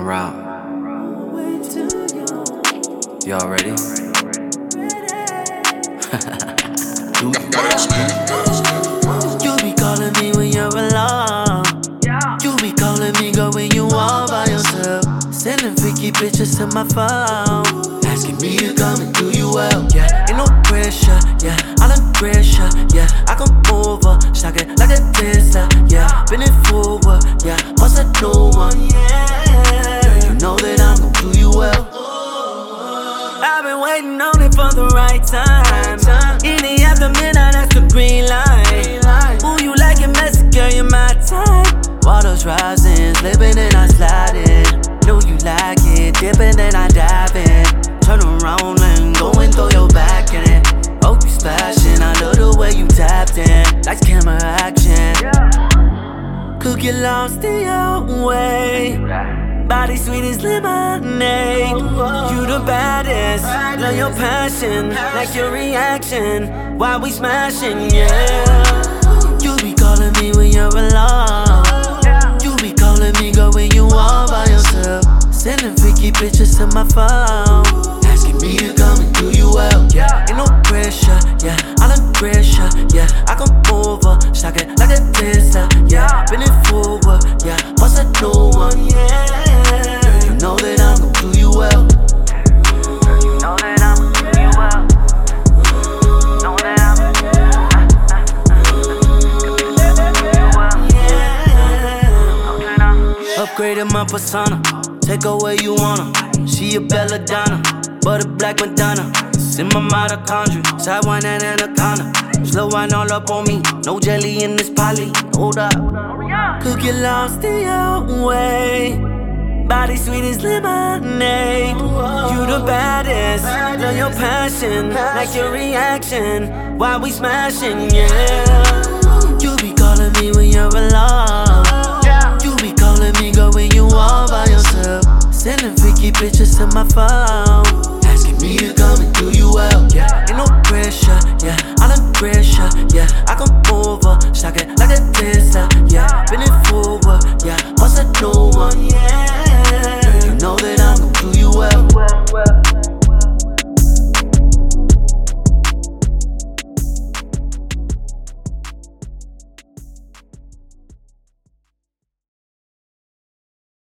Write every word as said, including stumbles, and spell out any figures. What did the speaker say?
route. Y'all ready? You be calling me when you're alone. You be calling me, girl, when you all by yourself. Sending freaky pictures to my phone, asking me to come and do you well. Yeah, ain't no pressure. Yeah, I done pressure. Yeah, I come over, shock it like a Tesla. Yeah, bending forward. Yeah, bust a new one. Yeah, girl, you know that I'm gon' do you well. I've been waiting on it for the right time. In the after midnight, that's the green light. Ooh, you like it messy, girl, you're my type. Waters rising, slipping and I sliding. Know you like it, dipping and I dive in. Turn around and go and throw your back in it. Oh, you splashing, I love the way you tapped in. Lights, camera, action. Could get lost in your way. Body sweet as lemonade. You the baddest, love your passion, like your reaction. Why we smashing, yeah. You be calling me when you're alone. You be calling me, girl, when you all by yourself. Sending freaky pictures to my phone, asking me to come and do you well. Yeah, ain't no pressure. Yeah, I done pressure. Yeah, I come over, shock it like a Tesla. Yeah, bending forward. Yeah, bust a new one. Yeah. Know that I'm gon' do you well. Girl, you know that I'm gon' do you well. Know that I'm gon' do you well. Upgraded my persona, take her where you wanna. She a belladonna, but a black Madonna. It's in my mitochondria, side wine and anaconda. Slow wine all up on me, no jelly in this poly. Hold up, could get lost in your way. Body sweet as lemonade. You the baddest, love your passion, like your reaction. Why we smashing, yeah. You be calling me when you're alone. You be calling me, girl, when you all by yourself. Sending freaky pictures to my phone, asking me to come and do you